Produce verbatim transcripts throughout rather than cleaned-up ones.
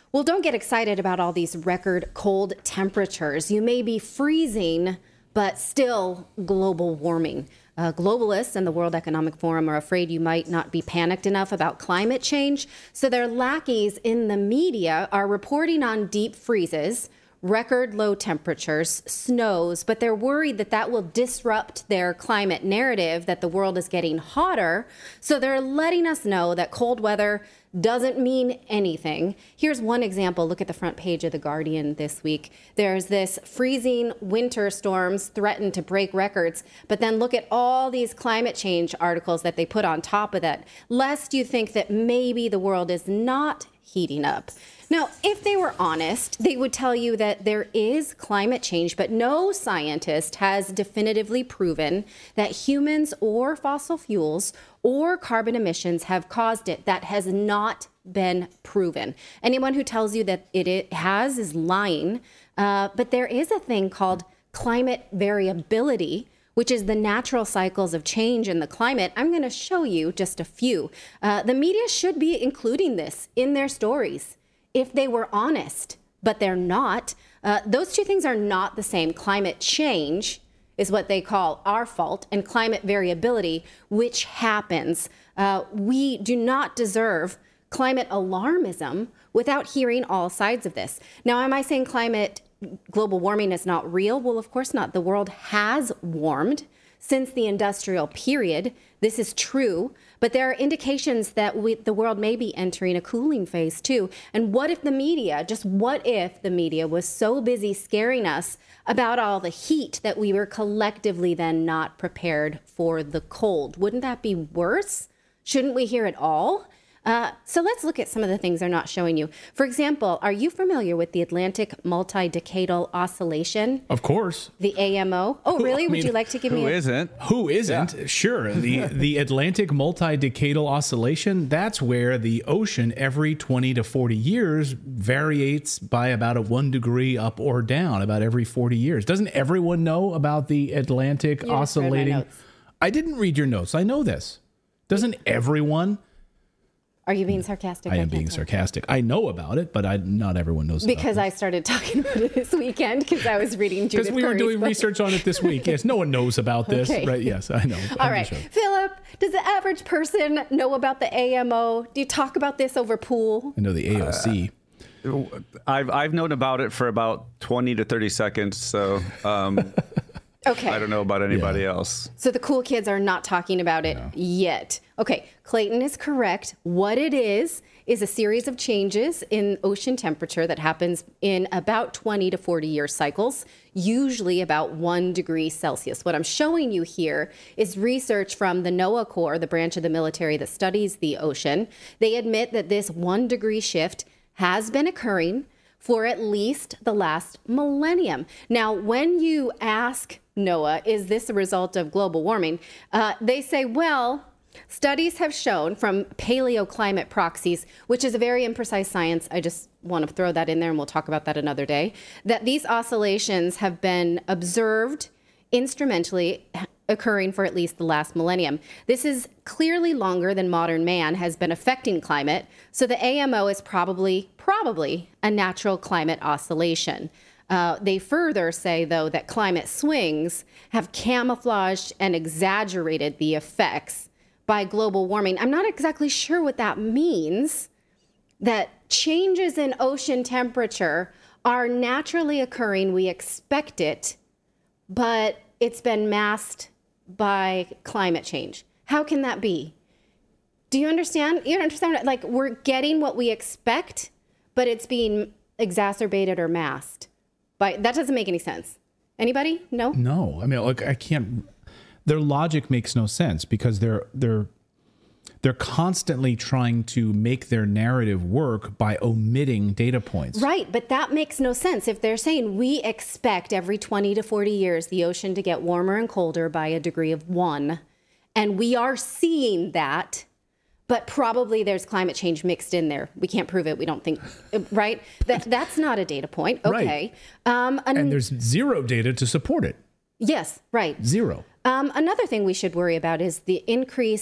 Well, don't get excited about all these record cold temperatures. You may be freezing, but still global warming. Uh, globalists and the World Economic Forum are afraid you might not be panicked enough about climate change. So their lackeys in the media are reporting on deep freezes, record low temperatures, snows, but they're worried that that will disrupt their climate narrative that the world is getting hotter. So they're letting us know that cold weather doesn't mean anything. Here's one example. Look at the front page of The Guardian this week. There's this freezing winter storms threaten to break records, but then look at all these climate change articles that they put on top of that, lest you think that maybe the world is not heating up. Now, if they were honest, they would tell you that there is climate change, but no scientist has definitively proven that humans or fossil fuels or carbon emissions have caused it. That has not been proven. Anyone who tells you that it, it has is lying. Uh, but there is a thing called climate variability, which is the natural cycles of change in the climate. I'm going to show you just a few. Uh, the media should be including this in their stories if they were honest, but they're not. Uh, those two things are not the same. Climate change is what they call our fault, and climate variability, which happens. Uh, we do not deserve climate alarmism without hearing all sides of this. Now, am I saying climate global warming is not real? Well, of course not. The world has warmed since the industrial period. This is true, but there are indications that we, the world may be entering a cooling phase too. And what if the media, just what if the media was so busy scaring us about all the heat that we were collectively then not prepared for the cold? Wouldn't that be worse? Shouldn't we hear it all? Uh, so let's look at some of the things they're not showing you. For example, are you familiar with the Atlantic Multi-Decadal Oscillation? Of course. The A M O? Oh, really? I mean, would you like to give who me a... isn't? Who isn't? Yeah. Sure. The the Atlantic Multi-Decadal Oscillation, that's where the ocean every twenty to forty years variates by about a one degree up or down about every forty years. Doesn't everyone know about the Atlantic You oscillating? I didn't read your notes. I know this. Doesn't everyone... Are you being sarcastic? I am being sarcastic. I know about it, but I not everyone knows about it. Because I started talking about it this weekend because I was reading Judith Because we were Curry's doing book. research on it this week. Yes, no one knows about this. Okay. Right? Yes, I know. All right. Philip, does the average person know about the A M O? Do you talk about this over pool? I know the A O C. Uh, I've, I've known about it for about twenty to thirty seconds, so... Um, Okay. I don't know about anybody Yeah. else. So the cool kids are not talking about it No. yet. Okay, Clayton is correct. What it is, is a series of changes in ocean temperature that happens in about twenty to forty year cycles, usually about one degree Celsius. What I'm showing you here is research from the NOAA Corps, the branch of the military that studies the ocean. They admit that this one degree shift has been occurring for at least the last millennium. Now, when you ask NOAA, is this a result of global warming? Uh, they say, well, studies have shown from paleoclimate proxies, which is a very imprecise science. I just want to throw that in there and we'll talk about that another day, that these oscillations have been observed instrumentally occurring for at least the last millennium. This is clearly longer than modern man has been affecting climate, so the A M O is probably, probably a natural climate oscillation. Uh, they further say, though, that climate swings have camouflaged and exaggerated the effects by global warming. I'm not exactly sure what that means, that changes in ocean temperature are naturally occurring, we expect it, but it's been masked by climate change. How can that be? Do you understand? You understand? Like, we're getting what we expect, but it's being exacerbated or masked. But that doesn't make any sense. Anybody? No? No. I mean, like, I can't. Their logic makes no sense because they're they're they're constantly trying to make their narrative work by omitting data points. Right, but that makes no sense. If they're saying we expect every twenty to forty years the ocean to get warmer and colder by a degree of one, and we are seeing that, but probably there's climate change mixed in there. We can't prove it. We don't think, right? That That's not a data point. Okay. Right. Um, an- and there's zero data to support it. Yes, right. Zero. Um, another thing we should worry about is the increased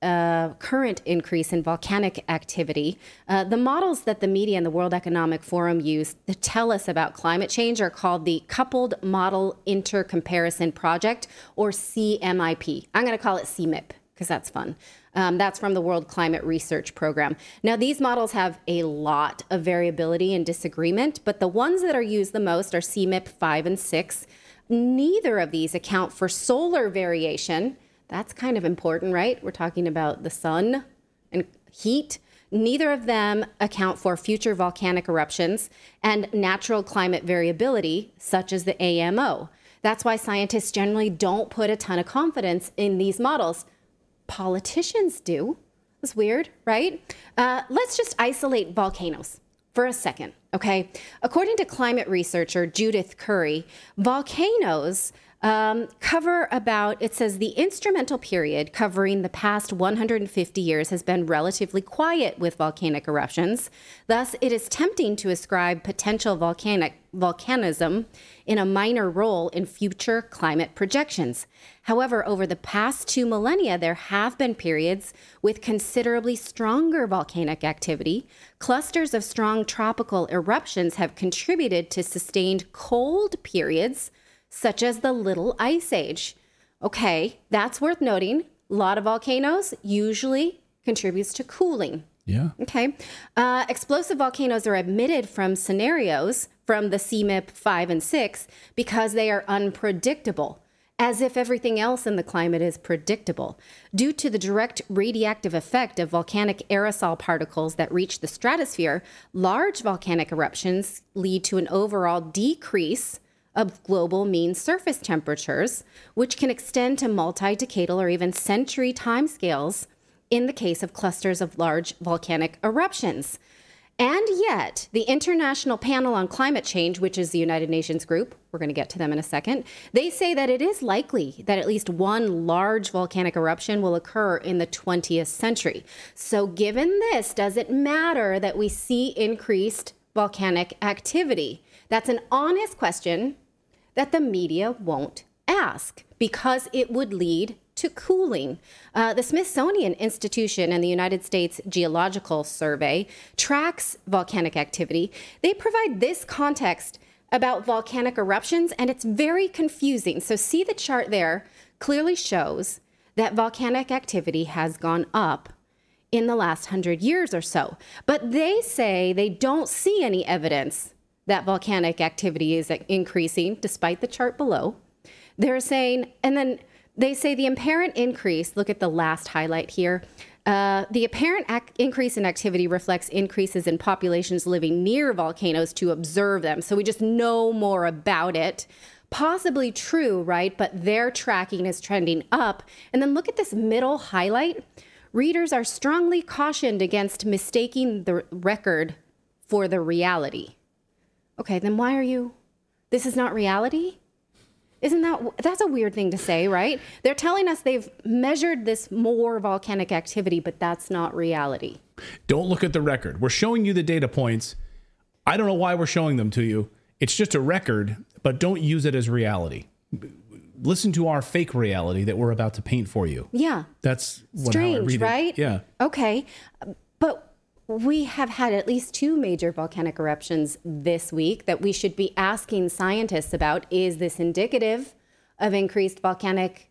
uh, current increase in volcanic activity, uh, the models that the media and the World Economic Forum use to tell us about climate change are called the Coupled Model Intercomparison Project, or C M I P. I'm going to call it C M I P because that's fun. Um, that's from the World Climate Research Program. Now, these models have a lot of variability and disagreement, but the ones that are used the most are C M I P five and six. Neither of these account for solar variation. That's kind of important, right? We're talking about the sun and heat. Neither of them account for future volcanic eruptions and natural climate variability, such as the A M O. That's why scientists generally don't put a ton of confidence in these models. Politicians do. It's weird, right? Uh, let's just isolate volcanoes for a second, okay? According to climate researcher Judith Curry, volcanoes um, cover about, it says the instrumental period covering the past one hundred fifty years has been relatively quiet with volcanic eruptions. Thus, it is tempting to ascribe potential volcanic volcanism in a minor role in future climate projections. However, over the past two millennia, there have been periods with considerably stronger volcanic activity. Clusters of strong tropical eruptions have contributed to sustained cold periods, such as the Little Ice Age. Okay, that's worth noting. A lot of volcanoes usually contributes to cooling. Yeah. Okay. Uh, explosive volcanoes are omitted from scenarios from the C M I P five and six because they are unpredictable, as if everything else in the climate is predictable. Due to the direct radioactive effect of volcanic aerosol particles that reach the stratosphere, large volcanic eruptions lead to an overall decrease of global mean surface temperatures, which can extend to multi-decadal or even century timescales in the case of clusters of large volcanic eruptions. And yet, the International Panel on Climate Change, which is the United Nations group, we're going to get to them in a second, they say that it is likely that at least one large volcanic eruption will occur in the twentieth century. So given this, does it matter that we see increased volcanic activity? That's an honest question that the media won't ask because it would lead to cooling. Uh, the Smithsonian Institution and the United States Geological Survey tracks volcanic activity. They provide this context about volcanic eruptions, and it's very confusing. So see the chart there clearly shows that volcanic activity has gone up in the last hundred years or so. But they say they don't see any evidence that volcanic activity is increasing, despite the chart below. They're saying, and then they say the apparent increase, look at the last highlight here, uh, the apparent ac- increase in activity reflects increases in populations living near volcanoes to observe them. So we just know more about it. Possibly true, right? But their tracking is trending up. And then look at this middle highlight. Readers are strongly cautioned against mistaking the record for the reality. Okay, then why are you, this is not reality? Isn't that, that's a weird thing to say, right? They're telling us they've measured this more volcanic activity, but that's not reality. Don't look at the record. We're showing you the data points. I don't know why we're showing them to you. It's just a record, but don't use it as reality. Listen to our fake reality that we're about to paint for you. Yeah. That's what strange, how I read it. Right? Yeah. Okay. But we have had at least two major volcanic eruptions this week that we should be asking scientists about. Is this indicative of increased volcanic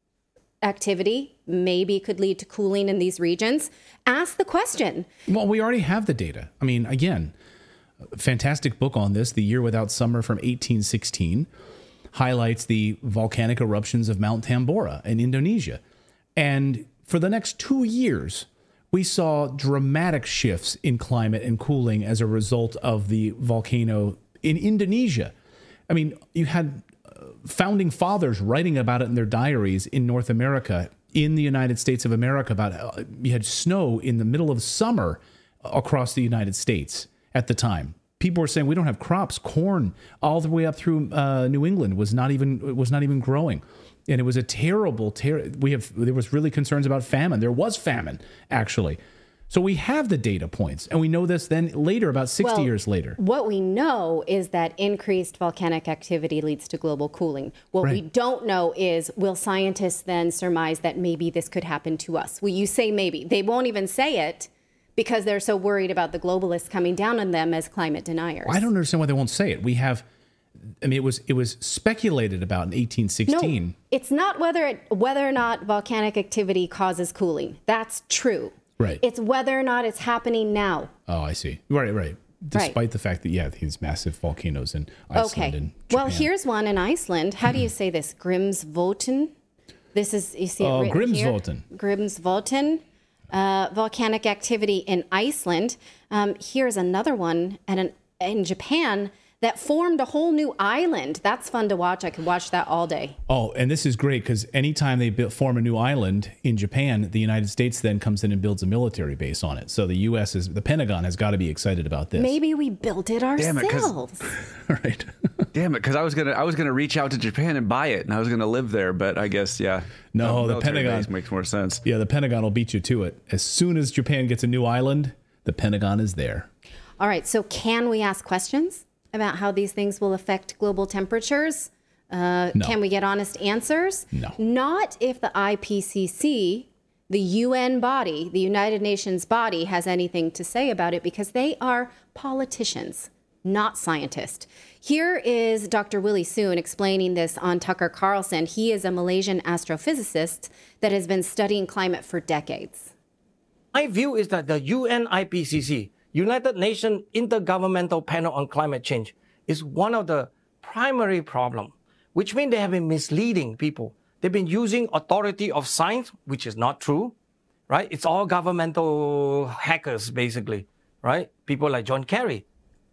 activity? Maybe could lead to cooling in these regions. Ask the question. Well, we already have the data. I mean, again, fantastic book on this, The Year Without Summer from eighteen sixteen, highlights the volcanic eruptions of Mount Tambora in Indonesia. And for the next two years, we saw dramatic shifts in climate and cooling as a result of the volcano in Indonesia. I mean, you had founding fathers writing about it in their diaries in North America, in the United States of America, about uh, you had snow in the middle of summer across the United States at the time. People were saying we don't have crops. Corn all the way up through uh, New England was not even was not even growing. And it was a terrible, ter- we have, there was really concerns about famine. There was famine, actually. So we have the data points, and we know this then later, about sixty Well, years later. What we know is that increased volcanic activity leads to global cooling. What we Right. don't know is, will scientists then surmise that maybe this could happen to us? Well, you say maybe. They won't even say it because they're so worried about the globalists coming down on them as climate deniers. I don't understand why they won't say it. We have, I mean, it was it was speculated about in eighteen sixteen. No, it's not whether it, whether or not volcanic activity causes cooling. That's true. Right. It's whether or not it's happening now. Oh, I see. Right, right. Despite Right. the fact that, yeah, these massive volcanoes in Iceland Okay. and Japan. Well, here's one in Iceland. How do you say this? Grimsvotn? This is, you see it Oh, written here? Grimsvotn. Grimsvotn. Uh, volcanic activity in Iceland. Um, here's another one at an, in Japan that formed a whole new island. That's fun to watch. I could watch that all day. Oh, and this is great because anytime they build, form a new island in Japan, the United States then comes in and builds a military base on it. So the U S is, the Pentagon has got to be excited about this. Maybe we built it Damn it, 'cause- ourselves. Right. Damn it, because I was gonna I was gonna reach out to Japan and buy it, and I was gonna live there, but I guess yeah. No, a the military Pentagon- base makes more sense. Yeah, the Pentagon will beat you to it. As soon as Japan gets a new island, the Pentagon is there. All right, so can we ask questions about how these things will affect global temperatures? Uh, No. Can we get honest answers? No. Not if the I P C C, the U N body, the United Nations body, has anything to say about it, because they are politicians, not scientists. Here is Doctor Willie Soon explaining this on Tucker Carlson. He is a Malaysian astrophysicist that has been studying climate for decades. My view is that the U N I P C C, United Nations Intergovernmental Panel on Climate Change, is one of the primary problems, which means they have been misleading people. They've been using authority of science, which is not true, right? It's all governmental hackers, basically, right? People like John Kerry,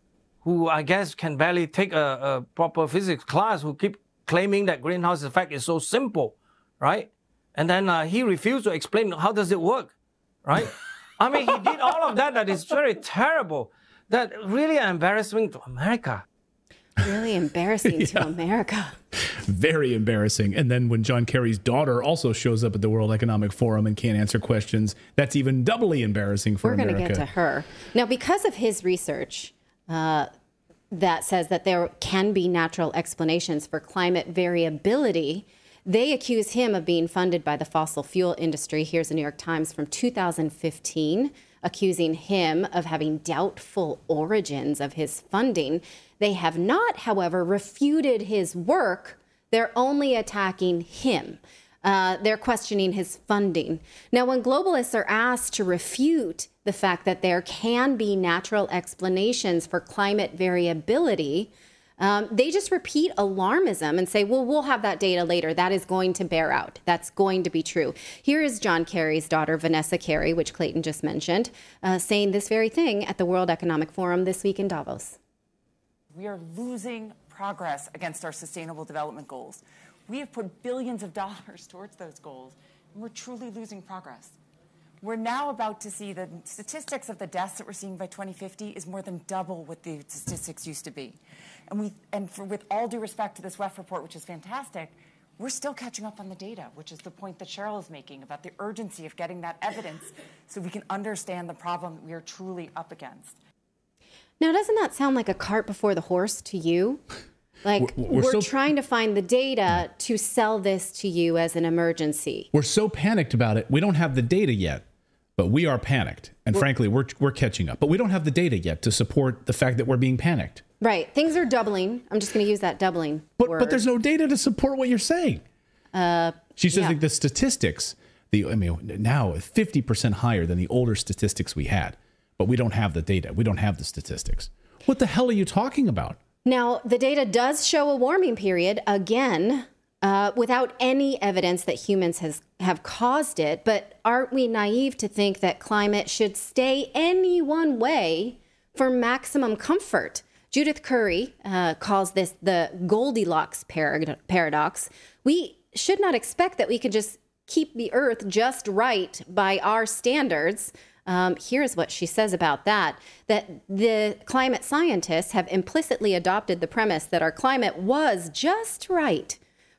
who I guess can barely take a, a proper physics class, who keep claiming that greenhouse effect is so simple, right? And then uh, he refused to explain how does it work, right? I mean, he did all of that that is very terrible, that really embarrassing to America. Really embarrassing to America. Very embarrassing. And then when John Kerry's daughter also shows up at the World Economic Forum and can't answer questions, that's even doubly embarrassing for We're going America. to get to her. Now, because of his research uh, that says that there can be natural explanations for climate variability, they accuse him of being funded by the fossil fuel industry. Here's the New York Times from two thousand fifteen, accusing him of having doubtful origins of his funding. They have not, however, refuted his work. They're only attacking him. Uh, they're questioning his funding. Now, when globalists are asked to refute the fact that there can be natural explanations for climate variability, um, they just repeat alarmism and say, well, we'll have that data later. That is going to bear out. That's going to be true. Here is John Kerry's daughter, Vanessa Kerry, which Clayton just mentioned, uh, saying this very thing at the World Economic Forum this week in Davos. We are losing progress against our sustainable development goals. We have put billions of dollars towards those goals, and we're truly losing progress. We're now about to see the statistics of the deaths that we're seeing by twenty fifty is more than double what the statistics used to be. And we, and for, with all due respect to this W E F report, which is fantastic, we're still catching up on the data, which is the point that Cheryl is making about the urgency of getting that evidence so we can understand the problem we are truly up against. Now, doesn't that sound like a cart before the horse to you? Like, We're- we're, we're still- trying to find the data to sell this to you as an emergency. We're so panicked about it. We don't have the data yet, but we are panicked. And frankly, we're, we're catching up. But we don't have the data yet to support the fact that we're being panicked. Right. Things are doubling. I'm just going to use that doubling But, word. but there's no data to support what you're saying. Uh, she says yeah. like the statistics, the I mean, now fifty percent higher than the older statistics we had. But we don't have the data. We don't have the statistics. What the hell are you talking about? Now, the data does show a warming period, again, uh, without any evidence that humans has, have caused it. But aren't we naive to think that climate should stay any one way for maximum comfort? Judith Curry uh, calls this the Goldilocks parad- paradox. We should not expect that we can just keep the Earth just right by our standards. Um, here's what she says about that, that the climate scientists have implicitly adopted the premise that our climate was just right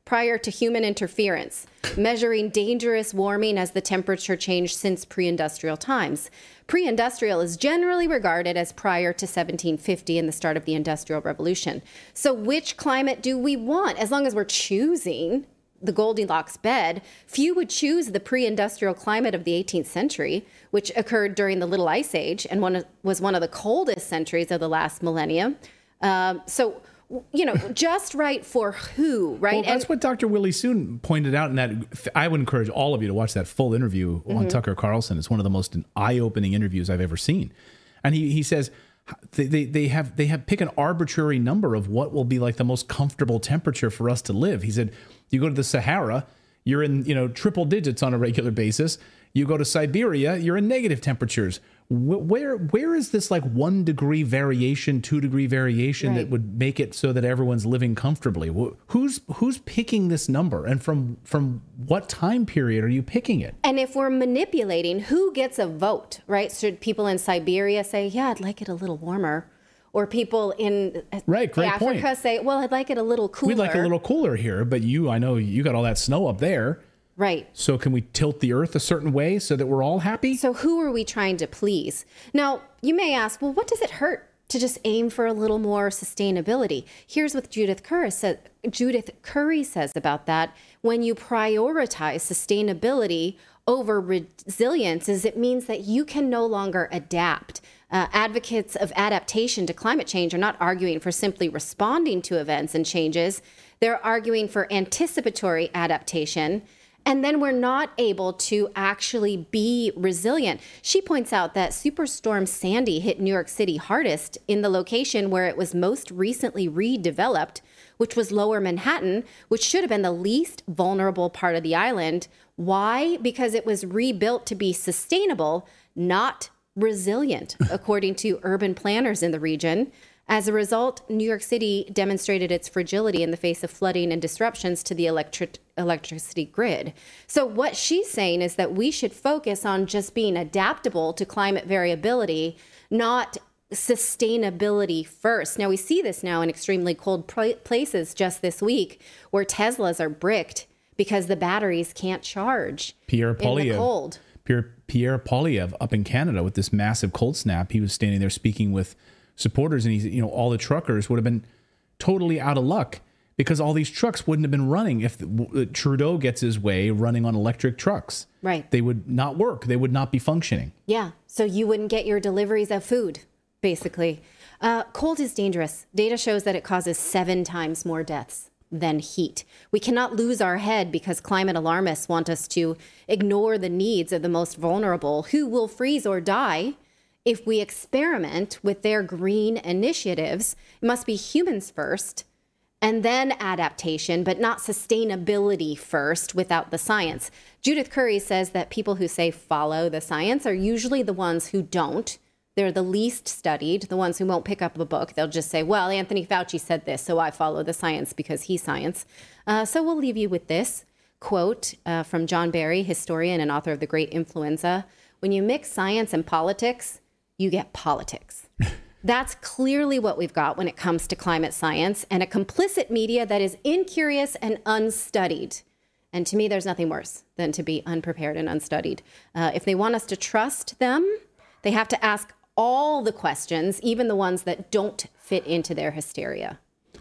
prior to human interference, measuring dangerous warming as the temperature changed since pre-industrial times. Pre-industrial is generally regarded as prior to seventeen fifty and the start of the Industrial Revolution. So which climate do we want? As long as we're choosing the Goldilocks bed, few would choose the pre-industrial climate of the eighteenth century, which occurred during the Little Ice Age and one of, was one of the coldest centuries of the last millennium. Um, so, you know, just right for who, right? Well, that's and, what Doctor Willie Soon pointed out in that. I would encourage all of you to watch that full interview mm-hmm. on Tucker Carlson. It's one of the most eye-opening interviews I've ever seen. And he, he says they, they, they have they have pick an arbitrary number of what will be like the most comfortable temperature for us to live. He said, you go to the Sahara, you're in, you know, triple digits on a regular basis. You go to Siberia, you're in negative temperatures. Where where is this like one degree variation, two degree variation right. that would make it so that everyone's living comfortably? Who's who's picking this number, and from from what time period are you picking it? And if we're manipulating, who gets a vote, right? Should people in Siberia say, yeah, I'd like it a little warmer? Or people in right, great Africa point. say, well, I'd like it a little cooler. We'd like a little cooler here, but you, I know you got all that snow up there. Right. So can we tilt the earth a certain way so that we're all happy? So who are we trying to please? Now, you may ask, well, what does it hurt to just aim for a little more sustainability? Here's what Judith Curry says, Judith Curry says about that. When you prioritize sustainability over resilience, is it means that you can no longer adapt. Uh, advocates of adaptation to climate change are not arguing for simply responding to events and changes. They're arguing for anticipatory adaptation. And then we're not able to actually be resilient. She points out that Superstorm Sandy hit New York City hardest in the location where it was most recently redeveloped, which was Lower Manhattan, which should have been the least vulnerable part of the island. Why? Because it was rebuilt to be sustainable, not resilient, according to urban planners in the region. As a result, New York City demonstrated its fragility in the face of flooding and disruptions to the electric electricity grid. So what she's saying is that we should focus on just being adaptable to climate variability, not sustainability first. Now, we see this now in extremely cold places just this week where Teslas are bricked because the batteries can't charge Pierre in the cold. Pierre, Pierre Poilievre up in Canada with this massive cold snap. He was standing there speaking with supporters, and he's, you know, all the truckers would have been totally out of luck because all these trucks wouldn't have been running if the, Trudeau gets his way running on electric trucks. Right. They would not work. They would not be functioning. Yeah. So you wouldn't get your deliveries of food, basically. Uh, cold is dangerous. Data shows that it causes seven times more deaths than heat. We cannot lose our head because climate alarmists want us to ignore the needs of the most vulnerable who will freeze or die. If we experiment with their green initiatives, it must be humans first and then adaptation, but not sustainability first without the science. Judith Curry says that people who say follow the science are usually the ones who don't. They're the least studied, the ones who won't pick up a book. They'll just say, well, Anthony Fauci said this, so I follow the science because he's science. Uh, so we'll leave you with this quote uh, from John Barry, historian and author of The Great Influenza. When you mix science and politics, you get politics. That's clearly what we've got when it comes to climate science and a complicit media that is incurious and unstudied. And to me, there's nothing worse than to be unprepared and unstudied. Uh, if they want us to trust them, they have to ask all the questions, even the ones that don't fit into their hysteria.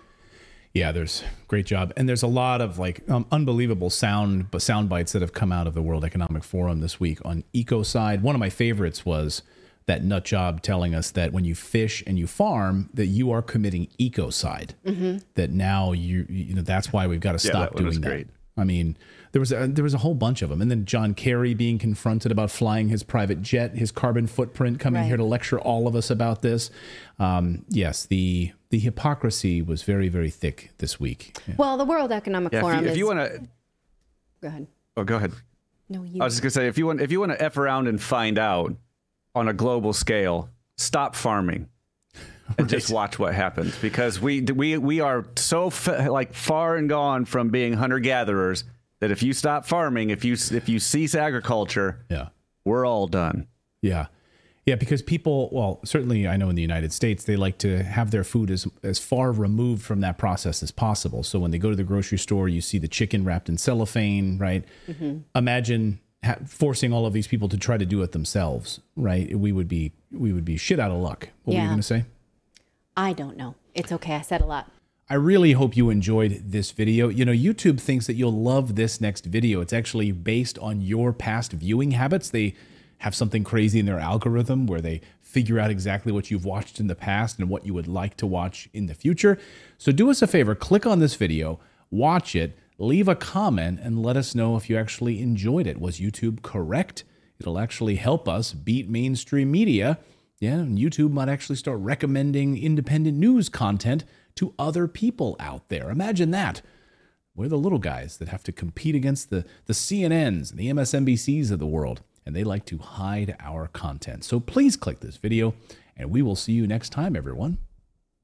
Yeah, there's great job. And there's a lot of like um, unbelievable sound sound bites that have come out of the World Economic Forum this week on ecocide. One of my favorites was that nut job telling us that when you fish and you farm, that you are committing ecocide. Mm-hmm. That now you you know that's why we've got to stop yeah, that doing was that. Great. I mean, there was a, there was a whole bunch of them, and then John Kerry being confronted about flying his private jet, his carbon footprint, coming right. here to lecture all of us about this. Um, yes, the the hypocrisy was very very thick this week. Yeah. Well, the World Economic yeah, Forum. If you, if you is... want to, go ahead. Oh, go ahead. No, you. I was just gonna say if you want if you want to f around and find out on a global scale, stop farming. And right. just watch what happens, because we we we are so f- like far and gone from being hunter gatherers that if you stop farming, if you if you cease agriculture, yeah, we're all done. Yeah, Yeah, because people, well, certainly I know in the United States, they like to have their food as, as far removed from that process as possible. So when they go to the grocery store, you see the chicken wrapped in cellophane, right? Mm-hmm. Imagine ha- forcing all of these people to try to do it themselves, right? We would be we would be shit out of luck. What yeah. were you going to say? I don't know. It's okay. I said a lot. I really hope you enjoyed this video. You know, YouTube thinks that you'll love this next video. It's actually based on your past viewing habits. They have something crazy in their algorithm where they figure out exactly what you've watched in the past and what you would like to watch in the future. So do us a favor, click on this video, watch it, leave a comment, and let us know if you actually enjoyed it. Was YouTube correct? It'll actually help us beat mainstream media. Yeah, and YouTube might actually start recommending independent news content to other people out there. Imagine that. We're the little guys that have to compete against the, the C N Ns and the M S N B Cs of the world, and they like to hide our content. So please click this video, and we will see you next time, everyone.